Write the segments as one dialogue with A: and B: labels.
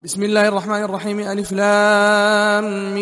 A: بسم الله الرحمن الرحيم. ألف لام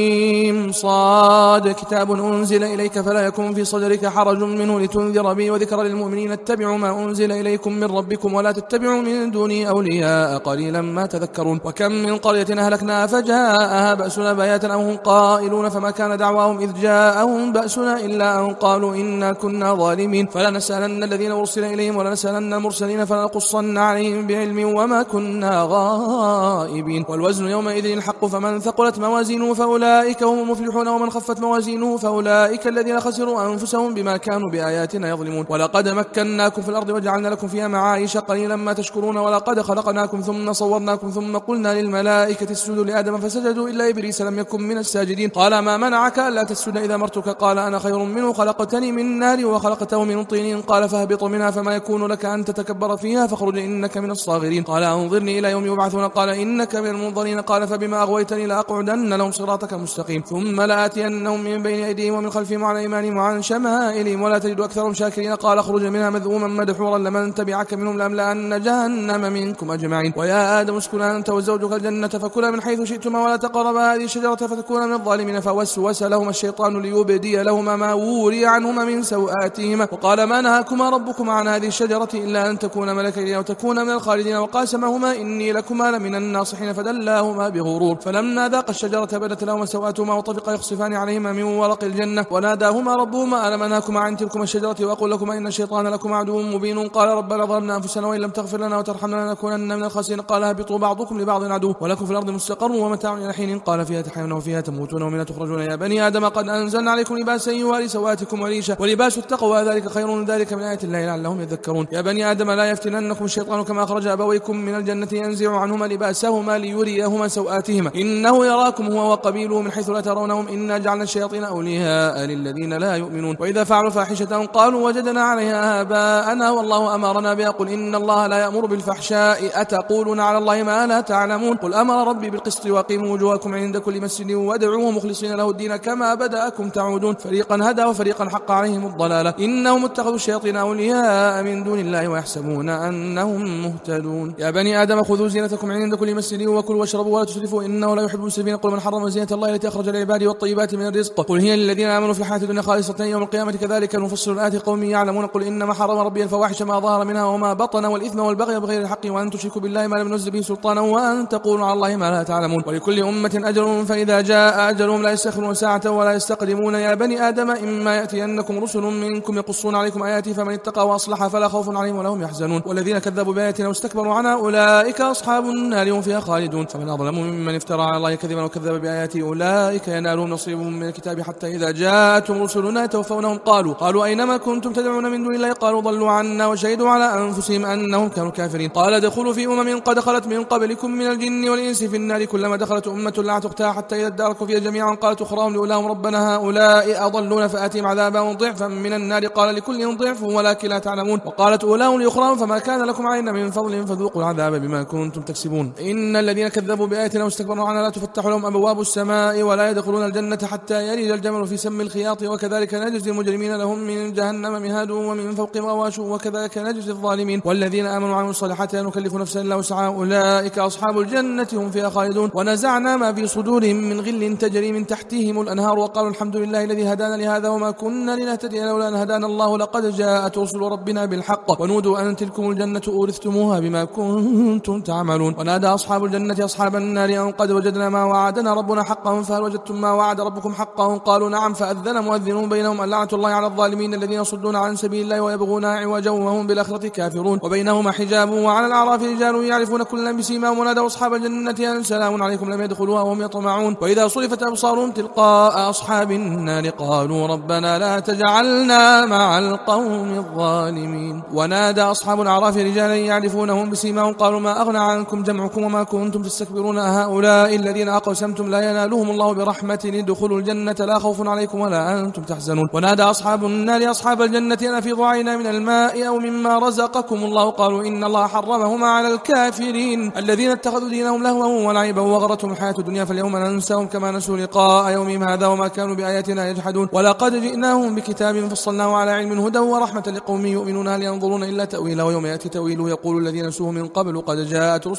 A: ميم صاد. كتاب أنزل إليك فلا يكن في صدرك حرج منه لتنذر به وذكر للمؤمنين. اتبعوا ما أنزل إليكم من ربكم ولا تتبعوا من دونه أولياء قليلا ما تذكرون. وكم من قرية أهلكناها فجاءها بأسنا بياتا أو هم قائلون فما كان دعواهم إذ جاءهم بأسنا إلا أن قالوا إنا كنا ظالمين. فلنسألن الذين أرسل إليهم ولنسألن المرسلين فلنقصن عليهم بعلم وما كنا غائبين. والوزن يومئذ الحق فمن ثقلت موازينه فأولئك هم المفلحون ومن خفت موازينه فأولئك الذين خسروا أنفسهم بما كانوا بآياتنا يظلمون. ولقد مكناكم في الأرض وجعلنا لكم فيها معايش قليلا ما تشكرون. ولقد خلقناكم ثم صورناكم ثم قلنا للملائكة اسجدوا لآدم فسجدوا إلا إبليس لم يكن من الساجدين. قال ما منعك ألا تسجد إذا أمرتك؟ قال أنا خير منه خلقتني من نار وخلقته من طين. قال فاهبط منها فما يكون لك أن تتكبر فيها فاخرج إنك من الصاغرين. قال أنظرني إلى يوم يبعثون. قال إنك من المنظرين. قال فبما أغويتني لأقعدن لهم صراطك مستقيم ثم لآتينهم من بين أيديهم ومن خلفهم وعن أيمانهم وعن شمائلهم ولا تجد أكثرهم شاكرين. قال اخرج منها مذءوما مدحورا لمن تبعك منهم لأملأن جهنم منكم أجمعين. ويا آدم اسكن أنت وزوجك الجنة فكلا من حيث شئتما ولا تقربا هذه الشجرة فتكونا من الظالمين. فوسوس لهما الشيطان ليبدي لهما ما وري عنهما من سوآتهما وقال ما نهاكما ربكما عن هذه الشجرة إلا أن تكونا ملكين أو تكونا من الخالدين. وقاسمهما إني لكما لمن الناصحين فدلاهما بغرور. فلما ذاقا الشجرة بدت لهما سوآتهما وطفقا يخصفان عليهما من ورق الجنة. وناداهما ربهما ألم أنهاكما عن تلكما الشجرة وأقول لكما إن الشيطان لكما عدو مبين. قال ربنا ظلمنا أنفسنا وإن لم تغفر لنا وترحمنا لنكونن من الخاسرين. قال اهبطوا بعضكم لبعض عدو ولكم في الأرض مستقر ومتاع إلى حين. قال فيها تحيون وفيها تموتون ومنها تخرجون. يا بني آدم قد أنزلنا عليكم لباسا يواري سوآتكم وريشا ولباس التقوى ذلك خير ذلك من آيات الله لعلهم يذكرون. يا بني آدم لا يفتننكم الشيطان كما أخرج أبويكم من الجنة ينزع عنهما لباسهما ليريهما سوآتهما إنه يراكم هو وقبيله من حيث لا ترونهم إنا جعلنا الشياطين أولياء للذين لا يؤمنون. وإذا فعلوا فاحشة قالوا وجدنا عليها آباءنا والله أمرنا بها. قل إن الله لا يأمر بالفحشاء أتقولون على الله ما لا تعلمون. قل أمر ربي بالقسط وأقيموا وجوهكم عند كل مسجد وادعوه مخلصين له الدين كما بدأكم تعودون. فريقا هدى وفريقا حق عليهم الضلالة إنهم اتخذوا الشياطين أولياء من دون الله ويحسبون أنهم مهتدون. يا بني آدم خذوا زينتكم عند كل مسجد وكلوا واشربوا ولا تسرفوا إنه لا يحب المسرفين. قل من حرم زينة الله التي أخرج لعباده والطيبات من الرزق قل هي للذين آمنوا في الحياة الدنيا خالصة يوم القيامة كذلك نفصل الآيات قوم يعلمون. قل إنما حرم ربي الفواحش ما ظهر منها وما بطن والإثم والبغي بغير الحق وأن تشركوا بالله ما لم ينزل به سلطانا وأن تقولوا على الله ما لا تعلمون. ولكل أمة أجل فإذا جاء أجلهم لا يستأخرون ساعة ولا يستقدمون. يا بني آدم إما يأتينكم رسل منكم يقصون عليكم آياتي فمن اتقى وأصلح فلا خوف عليهم ولا هم يحزنون. والذين كذبوا بآياتنا واستكبروا عنها أولئك أصحاب النار هم فيها خالدون. فمن أظلم ممن افترى على الله كذبا وكذب بآياته أولئك ينالهم نصيبهم من الكتاب حتى إذا جاءتهم رسلنا يتوفونهم قالوا أينما كنتم تدعون من دون الله قالوا ضلوا عنا وشهدوا على أنفسهم أنهم كانوا كافرين. قال ادخلوا في أمم قد خلت من قبلكم من الجن والإنس في النار كلما دخلت أمة لعنت أختها حتى إذا اداركوا فيها جميعا قالت أخراهم لأولاهم ربنا هؤلاء أضلون فآتهم عذابا ضعفا من النار قال لكل ضعف ولكن لا تعلمون. وقالت أولاهم لأخراهم فما كان لكم علينا من فضل فذوقوا العذاب بما كنتم تكسبون. إن الذين كذبوا بآياتنا واستكبروا عنها لا تفتح لهم أبواب السماء ولا يدخلون الجنة حتى يلج الجمل في سم الخياط وكذلك نجزي المجرمين لهم من جهنم مهاد ومن فوقهم غواش وكذلك نجزي الظالمين. والذين آمنوا وعملوا الصالحات لا نكلف نفسا إلا وسعها أولئك أصحاب الجنة هم فيها خالدون. ونزعنا ما في صدورهم من غل تجري من تحتهم الأنهار وقالوا الحمد لله الذي هدانا لهذا وما كنا لنهتدي لولا أن هدانا الله لقد جاءت رسل ربنا بالحق ونودوا أن تلكم الجنة أورثتموها بما كنتم تعملون. ونادى أصحاب الجنة أصحاب النار أن قد وجدنا ما وعدنا ربنا حقا فهل وجدتم ما وعد ربكم حقا قالوا نعم فأذن مؤذن بينهم اللعنة الله على الظالمين الذين يصدون عن سبيل الله ويبغونها عوجا وهم بالآخرة كافرون. وبينهما حجاب وعلى الأعراف رجال يعرفون كلا بسيماهم ونادوا أصحاب الجنة أن سلام عليكم لم يدخلوها وهم يطمعون. وإذا صرفت أبصارهم تلقاء أصحاب النار قالوا ربنا لا تجعلنا مع القوم الظالمين. ونادى أصحاب الأعراف رجالا يعرفونهم بسيماهم قالوا ما أغنى عنكم جمعكم وما كنتم تستكبرون هؤلاء الذين أقسمتم لا ينالهم الله برحمة ادخلوا الجنة لا خوف عليكم ولا أنتم تحزنون. ونادى أصحاب النار أصحاب الجنة أن أفيضوا علينا من الماء أو مما رزقكم الله قالوا إن الله حرمهما على الكافرين الذين اتخذوا دينهم لهوا ولعبا وغرتهم الحياة الدنيا فاليوم ننساهم كما نسوا لقاء يومهم هذا وما كانوا بآياتنا يجحدون. ولقد جئناهم بكتاب فصلناه على علم هدى ورحمة لقوم يؤمنون هل ينظرون إلا تأويله ويوم يأتي تأويله يقول الذين نسوه من قبل قد جاءت رسل ربنا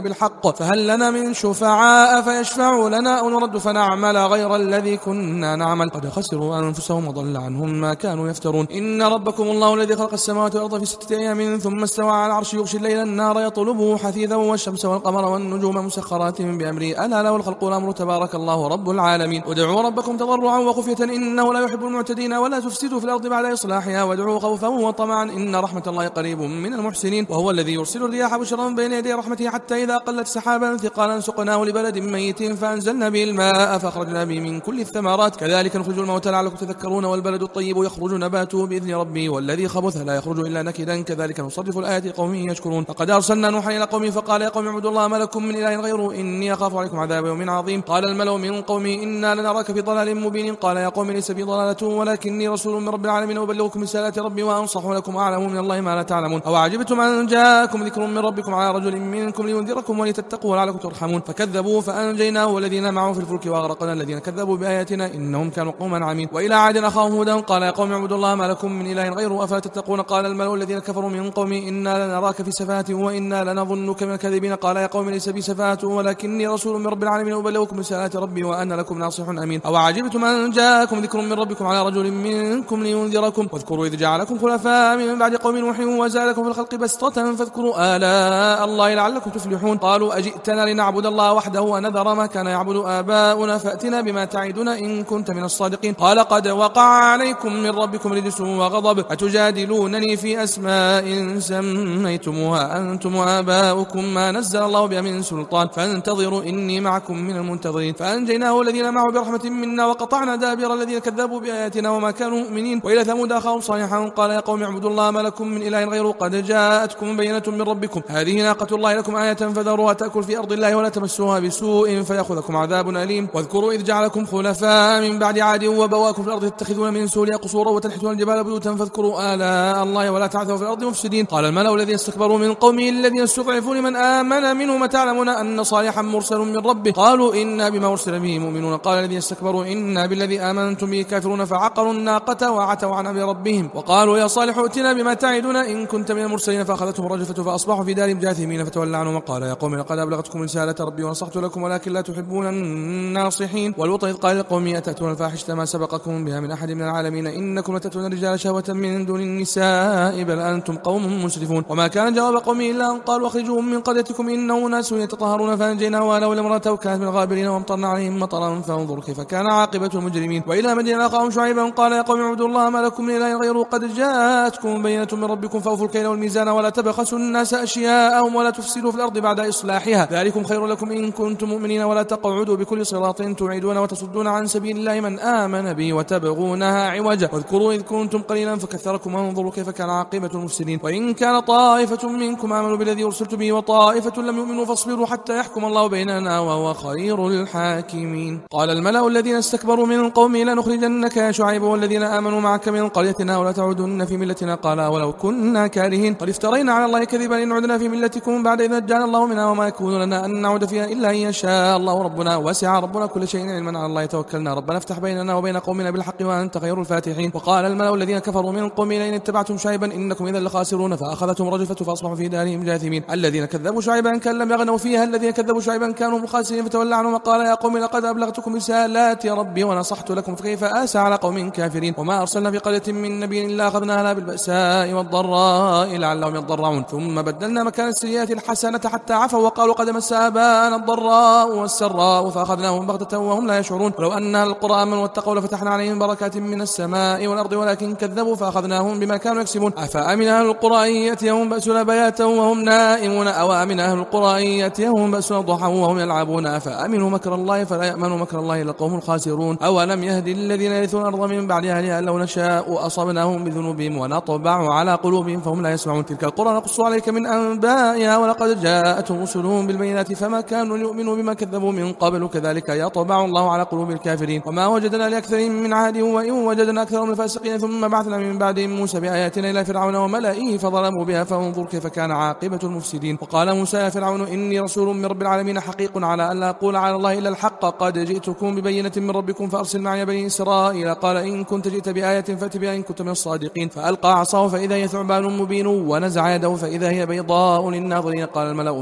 A: بالحق فهل لنا من شفعاء فيشفعوا لنا أو نرد فنعمل غير الذي كنا نعمل قد خسروا أنفسهم وضل عنهم ما كانوا يفترون إن ربكم الله الذي خلق السماوات والأرض في 6 أيام ثم استوى على العرش يغشي الليل النار يطلبه حثيثا والشمس والقمر والنجوم مسخرات بأمره ألا له الخلق والأمر تبارك الله رب العالمين ادعوا ربكم تضرعا وخفية إنه لا يحب المعتدين ولا تفسدوا في الأرض بعد إصلاحها وادعوا خوفا وطمعا إن رحمة الله قريب من المحسنين وهو الذي يرسل الرياح بشرا بين يدي رحمته حتى إذا قلت سحابا ثقالا سقناه لبلد ميت فأنزلنا به الماء فأخرجنا به من كل الثمرات كذلك نخرج الموتى لعلكم تذكرون والبلد الطيب يخرج نباته بإذن ربي والذي خبث لا يخرج إلا نكدا كذلك نصرف الآيات قوم يشكرون فقد أرسلنا نوحا إلى قومه فقال يا قوم اعبدوا الله ما لكم من إله غيره إني أخاف عليكم عذاب يوم عظيم قال الملأ من قومه إنا لنراك في ضلال مبين قال يا قوم ليس بي ضلالة ولكني رسول من رب العالمين أبلغكم رسالات ربي وأنصح لكم وأعلم من الله ما لا تعلمون أو عجبتم أن جاءكم ذكر من ربكم على رجل منكم لينذركم ولتتقوا ولعلكم ترحمون فكذبوا فأنجيناه والذين معه في الفلك وأغرقنا الذين كذبوا بآياتنا إنهم كانوا قوما عمين وإلى عاد أخاهم هودا قال يا قوم اعبدوا الله ما لكم من إله غيره أفلا تتقون قال الملأ الذين كفروا من قومه إنا لنراك في سفاهة وإنا لنظنك من الكاذبين قال يا قوم ليس بي سفاهة ولكني رسول من رب العالمين أبلغكم رسالات ربي وأنا لكم ناصح أمين أو عجبتم أن جاءكم ذكر من ربكم على رجل منكم لينذركم واذكروا إذ جعلكم خلفاء من بعد قوم نوح وزادكم في الخلق بسطة فاذكروا آلاء الله لعلكم تفلحون قالوا أجئتنا لنعبد الله وحده ونذر ما كان يعبد آباؤنا فأتنا بما تعدنا إن كنت من الصادقين قال قد وقع عليكم من ربكم رجس وغضب أتجادلونني في أسماء سميتموها أنتم وآباؤكم ما نزل الله بها من سلطان فانتظروا إني معكم من المنتظرين فأنجيناه الذين معه برحمة منا وقطعنا دابر الذين كذبوا بآياتنا وما كانوا مؤمنين وإلى ثمود أخاهم صالحا قال يا قوم اعبدوا الله ما لكم من إله غيره قد جاءتكم بينة من ربكم هذه ناقة الله لكم آية فذروها تأكل في أرض الله ولا تمسوها بسوء فيأخذكم عذاب أليم واذكروا إذ جعلكم خلفاء من بعد عاد وبواكم في الأرض تتخذون من سهولها قصورا وتنحتون الجبال بيوتا فاذكروا آلاء الله ولا تعثوا في الأرض مفسدين قال الملأ الذين استكبروا من قومه الذين استضعفوا لمن آمن منهم تعلمون أن صالحا مرسل من ربه قالوا إنا بما أرسل به مؤمنون قال الذين استكبروا إنا بالذي آمنتم به كافرون فعقروا الناقة وعتوا عن أمر ربهم وقالوا يا صالح ائتنا بما تعدنا إن كنت من المرسلين فأخذتهم الرجفة فأصبحوا في دارهم جاثمين فتولى عنهم وقال يا قوم لقد أبلغتكم رسالة ربي ونصحت لكم ولكن لا تحبون الناصحين والوط إذ قال لقوم أتأتون الفاحشة ما سبقكم بها من أحد من العالمين إنكم لتأتون الرجال شهوة من دون النساء بل أنتم قوم مسرفون وما كان جواب قومه إلا أن قالوا أخرجوهم من قريتكم إنهم أناس يتطهرون فأنجيناه وأهله إلا امرأته كانت من الغابرين وأمطرنا عليهم مطرا فانظر كيف كان عاقبة المجرمين وإلى مدين أخاهم شعيبا قال يا قوم اعبدوا الله ما لكم من إله غيره قد جاءتكم بينة من ربكم فأوفوا الكيل والميزان ولا تبخسوا الناس أشياءهم ولا تفسدوا في الأرض بعد إصلاحها ذلكم خير لكم إن كنتم مؤمنين ولا تقعدوا بكل صراط توعدون وتصدون عن سبيل الله من آمن به وتبغونها عوجا واذكروا إذ كنتم قليلا فكثركم وانظروا كيف كان عاقبة المفسدين وإن كان طائفة منكم آمنوا بالذي أرسلت به وطائفة لم يؤمنوا فاصبروا حتى يحكم الله بيننا وهو خير الحاكمين قال الملأ الذين استكبروا من قومه لنخرجنك يا شعيب والذين آمنوا معك من قريتنا ولا تعودن في ملتنا قال ولو كنا كارهين قد افترينا على الله كذبا إن عدنا في ملتكم بعد إذ نجانا الله منها وما يكون لنا أن نعود فيها إلا أن يشاء الله ربنا وسع ربنا كل شيء علما على الله توكلنا ربنا افتح بيننا وبين قومنا بالحق وأنت خير الفاتحين وقال الملأ الذين كفروا من قومه لئن اتبعتم شعيبا إنكم إذا لخاسرون فأخذتهم رجفة فأصبحوا في دارهم جاثمين الذين كذبوا شعيبا كان لم يغنوا فيها الذين كذبوا شعيبا كانوا مخاسرين فتولى عنهم وقال يا قوم لقد أبلغتكم رسالات ربي ونصحت لكم فكيف آسى على قوم كافرين وما أرسلنا في قرية من نبي إلا أخذناها بالبأساء والضراء لعلهم يضرعون ثم بدلنا مكان السيئات الحسنة حتى عفوا وقالوا قد مس آباءنا الضراء والسراء فأخذناهم بغتة وهم لا يشعرون ولو أن القرى آمنوا واتقوا لفتحنا عليهم بركات من السماء والأرض ولكن كذبوا فأخذناهم بما كانوا يكسبون أفأمن أهل القرى أن يأتيهم بأسنا بياتا وهم نائمون أو أمن أهل القرى أن يأتيهم بأسنا ضحى وهم يلعبون أفأمنوا مكر الله فلا يأمن مكر الله إلا القوم الخاسرون أولم يهد الذين يرثون الأرض من بعد أهلها لو نشاء أصبناهم بذنوبهم ونطبع على قلوبهم فهم لا يسمعون تلك القرى نقص عليك من أنبائها ولقد جاءتهم رسلهم بالبينات فما كانوا ليؤمنوا بما كذبوا من قبل كذلك يطبع الله على قلوب الكافرين وما وجدنا لأكثرهم من عهد وإن وجدنا أكثرهم الفاسقين ثم بعثنا من بعدهم موسى بآياتنا إلى فرعون وملئه فظلموا بها فانظر كيف كان عاقبة المفسدين وقال موسى يا فرعون إني رسول من رب العالمين حقيق على أن لا أقول على الله إلا الحق قد جئتكم ببينة من ربكم فأرسل معي بني إسرائيل قال إن كنت جئت بآية فأت بها إن كنت من الصادقين فألقى عصاه فإذا هي ثعبان مبين ونزع يده فإذا هي بيضاء للناظرين قال الملأ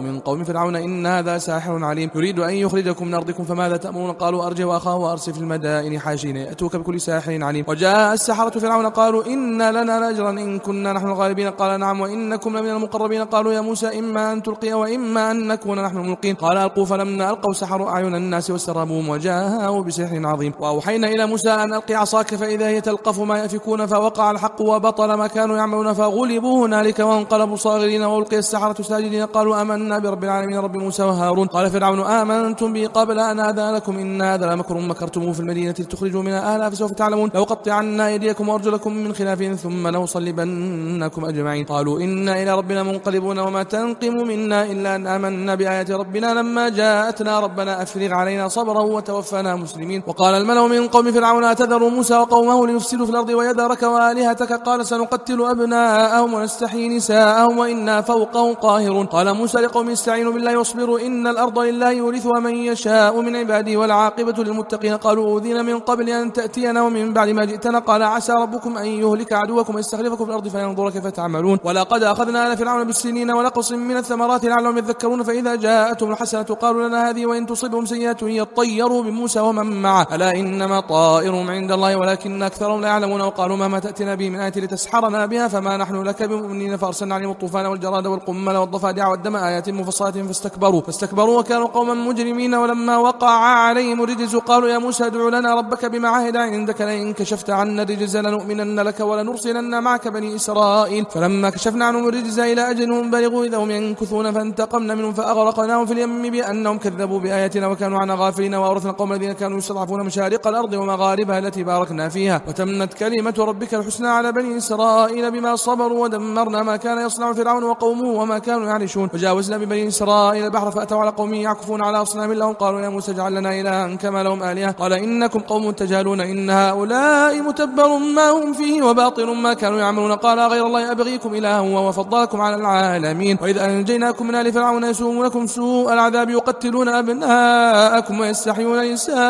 A: من قوم فرعون إن هذا ساحر عليم يريد أن يخرجكم من أرضكم فماذا تأمرون قالوا أرجه وأخاه وأرسل في المدائن حاشرين يأتوك بكل ساحر عليم وجاء السحرة فرعون قالوا إن لنا لأجرا إن كنا نحن الغالبين قال نعم وإنكم لمن المقربين قالوا يا موسى إما أن تلقي وإما أن نكون نحن الملقين قال ألقوا فلما ألقوا سحروا أعين الناس واسترهبوهم وجاءوا بسحر عظيم وأوحينا إلى موسى أن ألقي عصاك فإذا هي تلقف ما يأفكون فوقع الحق وبطل ما كانوا يعملون فغلبوا هنالك وانقلبوا صاغرين وألقي السحرة ساجدين قالوا آمنا برب العالمين رب موسى وهارون قال فرعون آمنتم بي قبل أن آذن لكم إن هذا لمكر مكرتموه في المدينة لتخرجوا منها أهلها فسوف تعلمون لو قطعن أيديكم وأرجلكم من خلاف ثم لأصلبنكم أجمعين قالوا إنا إلى ربنا منقلبون وما تنقم منا إلا أن آمنا بآيات ربنا لما جاءتنا ربنا أفرغ علينا صبرا وتوفنا مسلمين وقال الملأ من قوم فرعون أتذر موسى وقومه ليفسدوا في الأرض ويذرك وآلهتك قال سنقتل أبناءهم ونستحيي نساءهم وإنا فوقهم قاهرون قال موسى لقوم استعينوا بالله واصبروا إن الأرض لله يورثها من يشاء من عباده والعاقبة للمتقين قالوا أوذينا من قبل أن تأتينا ومن بعد ما جئتنا قال عسى ربكم أن يهلك عدوكم ويستخلفكم في الأرض فينظر كيف تعملون ولقد أخذنا آل فرعون بالسنين ونقص من الثمرات لعلهم يذكرون فإذا جاءتهم الحسنة قالوا لنا هذه وإن تصبهم سيئة يطيروا بموسى ومن معه ألا إنما طائرهم عند الله ولكن أكثرهم لا يعلمون وقالوا مهما تأتنا به من آية لتسحرنا بها فما نحن لك بمؤمنين فأرسلنا عليهم الطوفان والجراد والقمل والضفادع والدم آيات مفصلات فاستكبروا وكانوا قوما مجرمين ولما وقع عليهم الرجز قالوا يا موسى ادع لنا ربك بما عهد عندك لئن كشفت عنا الرجز لنؤمنن لك ولنرسلن معك بني إسرائيل فلما كشفنا عنهم الرجز إلى أجل بلغوا إذا هم ينكثون فانتقمنا منهم فأغرقناهم في اليم بأنهم كذبوا بآياتنا وكانوا عنها غافلين وأورثنا القوم الذين كانوا يستضعفون مشارق الأرض ومغاربها التي باركنا فيها وتمت كلمة ربك الحسنى على بني إسرائيل بما صبروا ودمرنا ما كان يصنع فرعون وقومه وما كانوا يعرشون وجاوزنا ببني إسرائيل البحر فأتوا على قوم يعكفون على أصنام لهم قالوا يا موسى اجعل لنا إلها كما لهم آلهة قال إنكم قوم تجهلون إن هؤلاء متبر ما هم فيه وباطل ما كانوا يعملون قال غير الله أبغيكم إلها وفضلكم على العالمين وإذا أنجيناكم من آل فرعون يسومونكم سوء العذاب يقتلون أبناءكم ويستحيون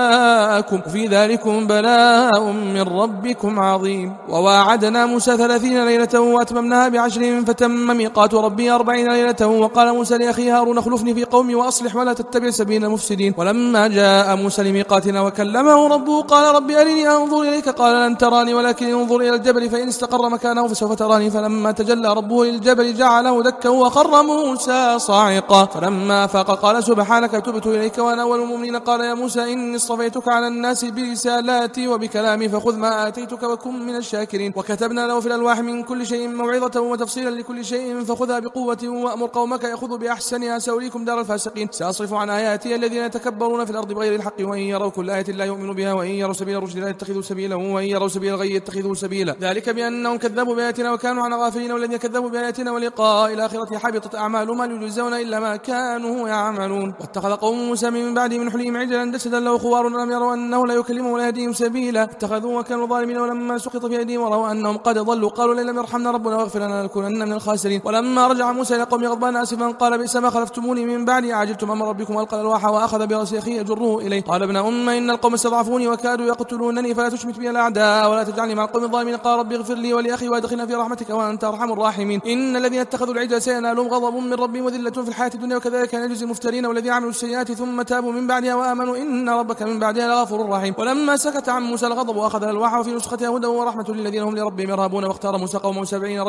A: نساءكم وفي ذلكم بلاء من ربكم عظيم وواعدنا موسى 30 ليلة وأتممناها ب10 فتم ميقات ربي 40 ليلة وقال موسى لأخيه هارون اخلفني في قومي وأصلح ولا تتبع سبيل المفسدين ولما جاء موسى لميقاتنا وكلمه ربه قال رب أرني أنظر إليك قال لن تراني ولكن انظر إلى الجبل فإن استقر مكانه فسوف تراني فلما تجلى ربه للجبل جعله دكا وخر موسى صاعقا فلما فاق قال سبحانك تبت إليك وأنا أول المؤمنين قال يا موسى إني اصطفيتك على الناس برسالاتي وبكلامي فخذ ما آتيتك وكن من الشاكرين وكتبنا له في الألواح من كل شيء موعظة وتفصيلا لكل شيء فخذها بقوة وأمر قومك يأخذوا بأحسنها سأريكم دار الفاسقين سأصرف عن آياتي الذين يتكبرون في الأرض بغير الحق وإن يروا كل آية لا يؤمنوا بها وإن يروا سبيل الرشد لا يتخذوا سبيلا وإن يروا سبيل الغي يتخذوا سبيلا ذلك بأنهم كذبوا بآياتنا وكانوا عن غافلين والذين كذبوا بآياتنا ولقاء الآخرة حبطت أعمالهم هل يجزون إلا ما كانوا يعملون واتخذ قوم موسى من بعد من حليم عجلا جسدا له خوار لم يروا أنه لا يكلمهم ولا يهديهم سبيلا اتخذوا وكانوا ظالمين ولما سقط في أيديهم ورأوا أنهم قد ضلوا قالوا لئن لم يرحمنا ربنا واغفر لنا لنكونن من الخاسرين ولما رجع موسى إلى قومه غضبان آسفا قال بئس ما خلفتموني من بعدي أعجلتم أمر ربكم وألقى الألواح وأخذ برأس أخيه يجره إليه قال ابن إن القوم استضعفوني وكادوا يقتلونني فلا تشمت بي الأعداء ولا تجعلني مع القوم الظالمين قال ربي اغفر لي ولأخي وادخلنا في رحمتك وأنت أرحم الراحمين إن الذين اتخذوا العجل سينالهم غضب من ربهم وذلة في الحياة الدنيا وكذلك نجزي المفترين والذين عملوا السيئات ثم تابوا من بعدها وآمنوا إن ربك من بعدها لغفور رحيم ولما سكت عن موسى الغضب وأخذ الألواح وفي نسختها هدى ورحمة للذين هم لربهم يرهبون واختار موسى قومه 70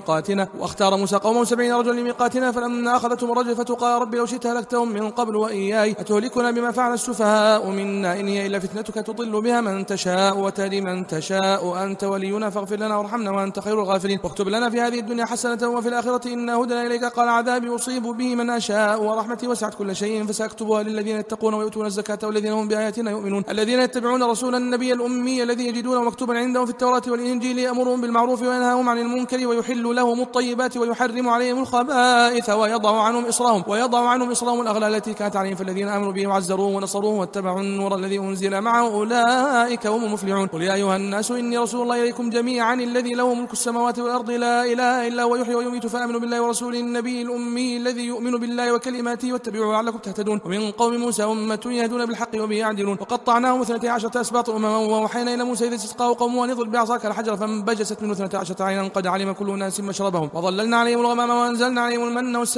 A: رجلا لميقاتنا فلما أخذتهم الرجفة قال ربي لو شئت هلكتهم من قبل وإياي أتهلكنا بما فعل السفهاء منا إن هي إلا فتنتك تضل بها من تشاء وتهدي من تشاء أنت ولينا فاغفر لنا وارحمنا وأنت خير الغافرين واكتب لنا في هذه الدنيا حسنة وفي الآخرة إنا هدنا إليك قال عذابي أصيب به من أشاء ورحمتي وسعت كل شيء فسأكتبها للذين يتقون ويؤتون الزكاة والذين هم بآياتنا يؤمنون الذين يتبعون رسول النبي الأمي الذي يجدونه مكتوبا عندهم في التوراة والإنجيل يأمرهم بالمعروف وينهاهم عن المنكر ويحل لهم الطيبات ويحرم عليهم الخبائث ويضع عنهم إصرهم الأغلال التي كانت عليهم فالذين آمنوا به وعزروه ونصروه واتبعوا النور الذي أنزل معه أولئك هم المفلحون قل يا أيها الناس إني رسول الله إليكم جميعا الذي له ملك السماوات والأرض لا إله إلا هو يحيي ويميت فآمنوا بالله ورسوله النبي الأمي الذي يؤمن بالله وكلماته واتبعوه لعلكم تهتدون ومن قوم موسى أمة يهدون بالحق وبه يعدلون وقطعناهم 12 أسباط أمما وأوحينا إلى موسى إذ استسقاه قومه أن اضرب بعصاك الحجر فانبجست منه 12 عينا قد علم كل أناس مشربهم وظللنا عليهم الغمام وأنزلنا عليهم المن والسلوى كلوا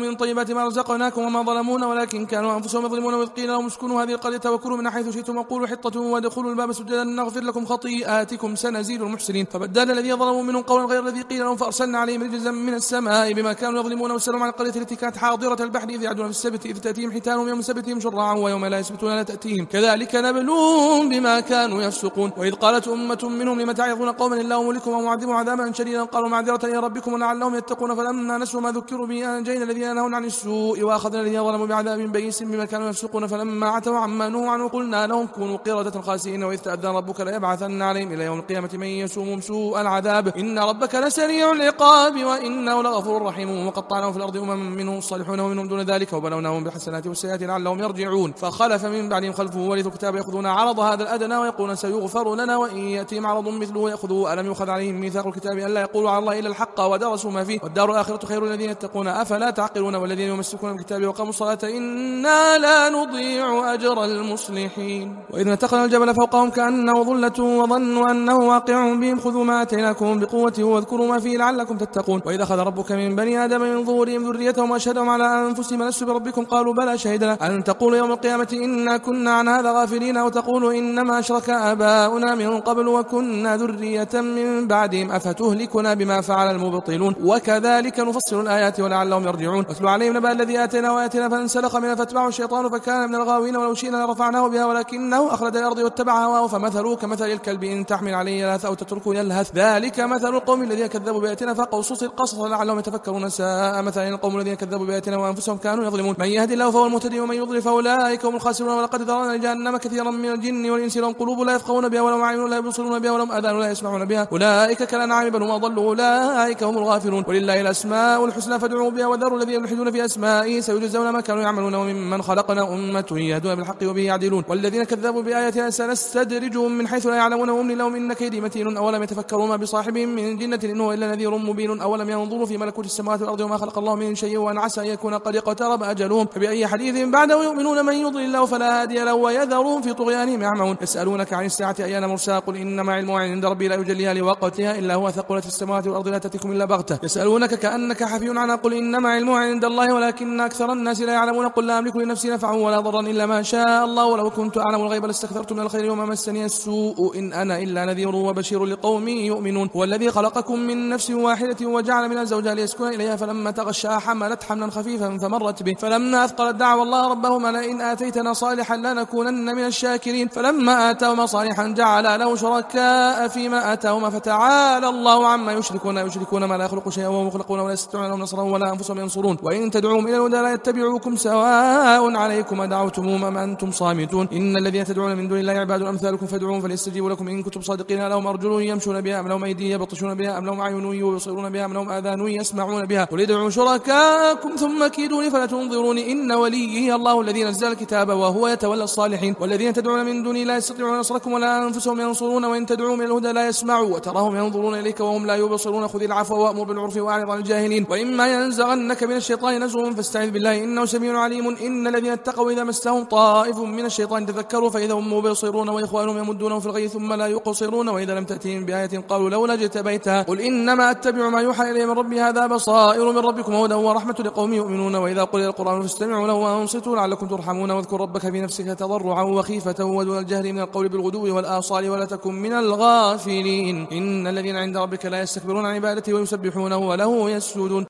A: من طيبات ما رزقناكم وما ظلمونا ولكن كانوا أنفسهم يظلمون. وإذ قيل لهم اسكنوا هذه القرية وكلوا من حيث شئتم وقولوا حطة وادخلوا الباب سجدا نغفر لكم خطيئاتكم سنزيد المحسنين. فبدل الذين ظلموا منهم قولا غير الذي قيل لهم فأرسلنا عليهم رجزا من السماء بما كانوا يظلمون. وسلم عن القرية التي كانت حاضرة البحر إذ يعدون في السبت إذ تأتيهم حيتانهم يوم سبتهم شرعا ويوم لا يسبتون لا تأتيهم كذلك نبلوهم بما كانوا يفسقون. وإذ قالت أمة منهم لم تعظون قوما الله مهلكهم ومعذبهم عذابا شديدا قالوا معذرة إلى ربكم ولعلهم يتقون. فلما نسوا ما ذكروا به أنجينا الذين ينهون عن السوء وأخذنا الذين ظلموا بعذاب بئيس بما كانوا يفسقون. فلما عتوا عما نهوا عنه قلنا لهم كونوا قردة خاسئين. وإذ تأذن ربك ليبعثن عليهم إلى يوم القيامة من يسومهم سوء العذاب إن ربك لسريع العقاب وإنه لغفور رحيم. وقطعناهم في الأرض منهم الصالحون ومنهم دون ذلك وبلوناهم بالحسنات والسيئات لعلهم يرجعون. فخلف من بعدهم خلف ورثوا الكتاب يأخذون عرض هذا الأدنى ويقولون سيغفر لنا وإن يأتيهم عرض مثله يأخذوه. ألم يؤخذ عليهم ميثاق الكتاب ألا يقولوا على الله إلا الحق ودرسوا ما فيه والدار الآخرة خير الذين يتقون أفلا تعقلون. والذين يمسكون بالكتاب وقاموا الصلاة إنا لا نضيع أجر المصلحين. وإذ نتقنا الجبل فوقهم كأنه ظلة وظنوا أنه واقع بهم خذوا ما آتيناكم بقوة واذكروا ما فيه لعلكم تتقون. وإذ أخذ ربك من بني آدم من ظهورهم ذريتهم وأشهدهم على أنفسهم ألست بربكم قالوا بلى شهدنا أن تقولوا يوم القيامة إنا كنا عن هذا غافلين أو تقولوا إنما أشرك آباؤنا من قبل وكنا ذرية من بعدهم أفتهلكنا بما فعل المبطلون وكذلك نفصل الآيات ولعلهم يرجعون. واتل عليهم نبأ الذي آتيناه آياتنا فانسلخ منها فاتبعه الشيطان فكان من الغاوين ولو شئنا لرفعناه بها ولكنه أخلد الأرض واتبع هواه فمثله كمثل الكلب إن تحمل عليه يلهث أو تتركه يلهث ذلك مثل القوم الذين كذبوا بآياتنا فقصص القصص لعلهم يتفكرون ساء مثلا القوم الذين كذبوا بآياتنا وأنفسهم كانوا يظلمون. من يهد الله فهو المهتدي ومن يضلل فأولئك هم الخاسرون. ولقد ذرأنا لجهنم كثيرا من الجن والإنس لهم قلوب لا يفقهون بها ولهم أعين لا يبصرون بها ولهم آذان لا يسمعون بها أولئك كالأنعام بل هم أضل أولئك هم الغافلون. ولله الأسماء الحسنى فادعوه بها وذروا الذين يلحدون في أسمائه سيجزون ما كانوا يعملون وممن خلقنا أمة يهدون بالحق وبه يعدلون. والذين كذبوا بآياتنا سنستدرجهم من حيث لا يعلمون وأملي لهم إن كيدي متين. أولم يتفكروا ما بصاحبهم من جنة إن هو إلا نذير مبين. أولم ينظروا في ملكوت السماوات والأرض وما خلق الله من شيء وأن عسى أن يكون قد اقترب أجلهم فبأي حديث بعده يؤمنون. من يضلل الله فلا هادي له ويذرهم في طغيانهم يعمهون. يسألونك عن الساعة أيان مرساها قل إنما علمها عند ربي لا يجليها لوقتها إلا هو ثقلت في السماوات والأرض لا تأتيكم إلا بغتة. يسألونك كأنك حفي عنها قل إنما علمها عند الله ولكن أكثر الناس لا يعلمون. قل لا أملك لنفسي نفعا ولا ضرا إلا ما شاء الله ولو كنت أعلم الغيب لاستكثرت من الخير وما مسني السوء إن أنا إلا نذير وبشير لقوم يؤمنون. هو الذي خلقكم من نفس واحدة وجعل منها زوجها ليسكن إليها فلما تغشاها حملت حملا خفيفا فمرت به فلما أثقلت دعوا الله ربهما لئن آتيتنا صالحا لنكونن من الشاكرين. فلما آتاهما صالحا جعل له شركاء فيما آتاهما فتعالى الله عما يشركون ما لا يخلق شيئا وهم يخلقون ولا يستطيعون لهم نصرا ولا أنفسهم ينصرون. وإن تدعوهم إلى الهدى لا يتبعوكم سواء عليكم أدعوتموهم أم أنتم صامتون. إن الذين تدعون من دون الله عباد أمثالكم فادعوهم فليستجيبوا لكم إن كنتم صادقين. لهم أرجل يمشون بها أم لهم أيدي يبطشون بها أم لهم أعين يبصرون بها أم لهم آذان يسمعون بها قل ادعوا شركاءكم ثم كيدوني فلا تنظروني إن وليي الله الذي نزل الكتاب وهو يتولى الصالحين. والذين تدعون من دوني لا يستطيعون نصركم ولا أنفسهم ينصرون. وإن تدعوهم إلى الهدى لا يسمعوا وتراهم ينظرون إليك وهم لا يبصرون. خذ العفو وأمر بالعرف وأعرض عن الجاهلين. وإما ينزغنك من الشيطان نزغ فاستعذ بالله إنه سميع عليم. إن الذين اتقوا إذا مسهم طائف من الشيطان تذكروا فإذا هم مبصرون وإخوانهم يمدونهم في الغي ثم لا يقصرون. وإذا لم تأتهم بآية قالوا لولا اجتبيتها قل إنما أتبع ما يوحى إلي من ربي هذا بصائر من ربكم وهدى ورحمة لقوم يؤمنون. وإذا قرئ القرآن فاستمعوا له وأنصتوا لعلكم ترحمون. واذكر ربك في نفسك تضرعا وخيفة ودون الجهر من القول بالغدو والآصال ولا تكن من الغافلين. إن الذين عند ربك لا يستكبرون عن عبادته ويسبحونه وله يسجدون.